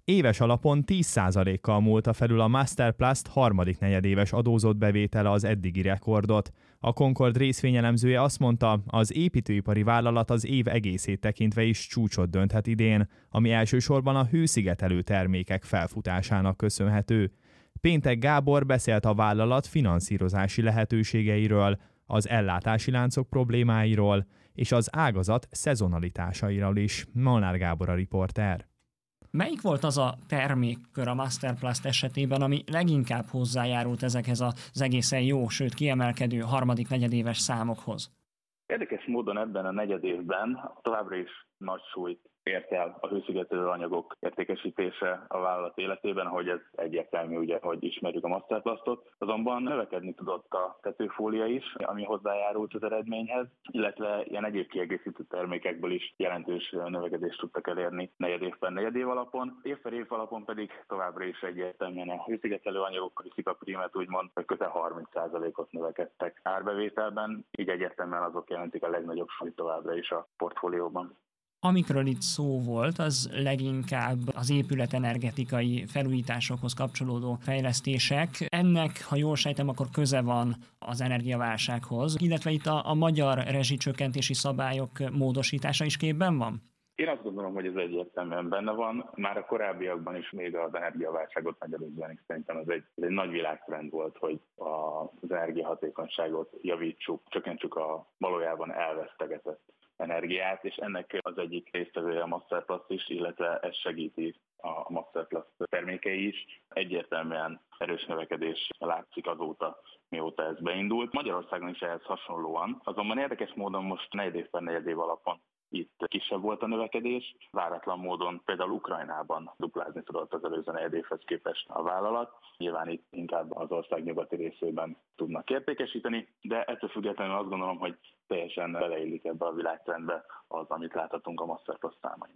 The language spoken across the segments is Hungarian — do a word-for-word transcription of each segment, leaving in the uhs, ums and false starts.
Éves alapon tíz százalékkal múlta felül a Masterplast harmadik negyedéves adózott bevétele az eddigi rekordot. A Concord részvényelemzője azt mondta, az építőipari vállalat az év egészét tekintve is csúcsot dönthet idén, ami elsősorban a hőszigetelő termékek felfutásának köszönhető. Péntek Gábor beszélt a vállalat finanszírozási lehetőségeiről, az ellátási láncok problémáiról és az ágazat szezonalitásairól is. Molnár Gábor a riporter. Melyik volt az a termékkör a Masterplast esetében, ami leginkább hozzájárult ezekhez az egészen jó, sőt kiemelkedő harmadik negyedéves számokhoz? Érdekes módon ebben a negyedévben továbbra is nagy súlyt ért el a hőszigetelő anyagok értékesítése a vállalat életében, ahogy ez egyértelmű, ugye, hogy ismerjük a Masterplastot. Azonban növekedni tudott a tetőfólia is, ami hozzájárult az eredményhez, illetve ilyen egyéb kiegészítő termékekből is jelentős növekedést tudtak elérni negyedévben negyedév alapon. Év per év alapon pedig továbbra is egyértelműen a hőszigetelő anyagok viszik a prímet, úgymond, hogy közel harminc százalékot növekedtek árbevételben, így egyértelműen azok jelentik a legnagyobb súlyt továbbra is a portfólióban. Amikről itt szó volt, az leginkább az épületenergetikai felújításokhoz kapcsolódó fejlesztések. Ennek, ha jól sejtem, akkor köze van az energiaválsághoz, illetve itt a, a magyar rezsicsökkentési szabályok módosítása is képben van? Én azt gondolom, hogy ez egyértelműen benne van. Már a korábbiakban is még az energiaválságot megelőzően szerintem ez egy, ez egy nagy világtrend volt, hogy az energiahatékonyságot javítsuk, csökkentsük a valójában elvesztegetett energiát, és ennek az egyik résztvevője a Masterplast is, illetve ez segíti a Masterplast termékei is. Egyértelműen erős növekedés látszik azóta, mióta ez beindult. Magyarországon is ehhez hasonlóan, azonban érdekes módon most negyedév per negyedév alapon itt kisebb volt a növekedés, váratlan módon például Ukrajnában duplázni tudott az előző negyedévhez képest a vállalat. Nyilván itt inkább az ország nyugati részében tudnak értékesíteni, de ettől függetlenül azt gondolom, hogy teljesen beleillik ebbe a világtrendbe az, amit láthatunk a Masterplast számain.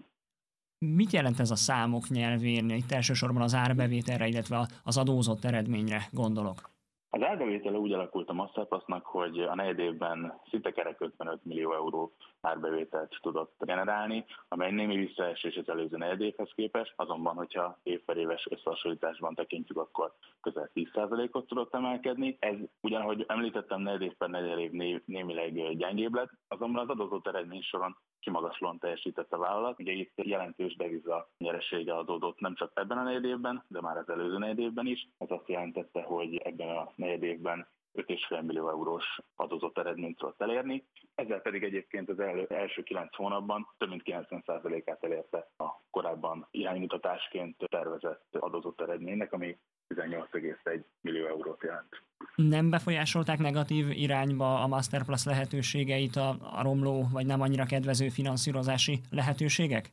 Mit jelent ez a számok nyelvén? Itt elsősorban az árbevételre, illetve az adózott eredményre gondolok. Az árbevétele úgy alakult a Masterplastnak, hogy a negyedévben szinte kerek ötvenöt millió euró árbevételt tudott generálni, amely némi visszaesés az előző negyedévhez képest, azonban, hogyha év per éves összehasonlításban tekintjük, akkor közel tíz százalékot tudott emelkedni. Ez ugyan, ahogy említettem, negyedév per negyedév né- némileg gyengébb lett, azonban az adózott eredmény soron kimagaslóan teljesített a vállalat. Ugye itt jelentős deviza nyeresége adódott nem csak ebben a negyedévben, de már az előző negyedévben is. Ez azt jelentette, hogy ebben a negyedévben öt egész öt millió eurós adózott eredményt tudott elérni. Ezzel pedig egyébként az elő, első kilenc hónapban több mint kilencven százalékát elérte a korábban iránymutatásként tervezett adózott eredménynek, ami tizennyolc egész egy millió eurót jelent. Nem befolyásolták negatív irányba a Masterplast lehetőségeit a, a romló vagy nem annyira kedvező finanszírozási lehetőségek?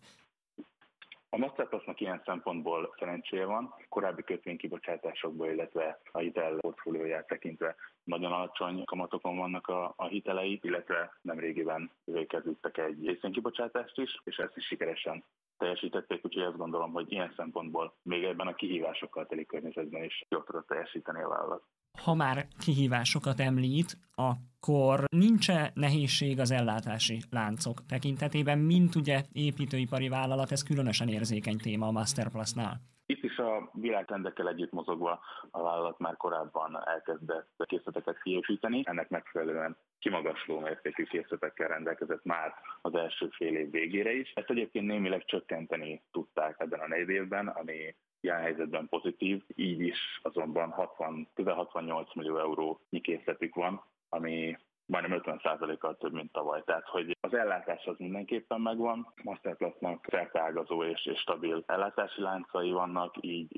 A Masterplastnak ilyen szempontból szerencséje van. Korábbi kötvénykibocsátásokból, illetve a hitel portfólióját tekintve nagyon alacsony kamatokon vannak a, a hitelei, illetve nemrégiben végeződtek egy részvénykibocsátást is, és ezt is sikeresen teljesítették, úgyhogy azt gondolom, hogy ilyen szempontból még ebben a kihívásokkal teli környezetben is jól tudott teljesíteni a vállalat. Ha már kihívásokat említ, akkor nincs-e nehézség az ellátási láncok tekintetében, mint ugye építőipari vállalat, ez különösen érzékeny téma a Masterplastnál? Itt is a világtrendekkel együtt mozogva a vállalat már korábban elkezdett készleteket kiépíteni, ennek megfelelően kimagasló mértékű készletekkel rendelkezett már az első fél év végére is. Ezt egyébként némileg csökkenteni tudták ebben a negyedévben, ami ilyen helyzetben pozitív, így is azonban hatvan, közel hatvannyolc millió eurónyi készletük van, ami majdnem ötven százalékkal több, mint tavaly. Tehát, hogy az ellátás az mindenképpen megvan, Masterplastnak szerteágazó és, és stabil ellátási láncai vannak, így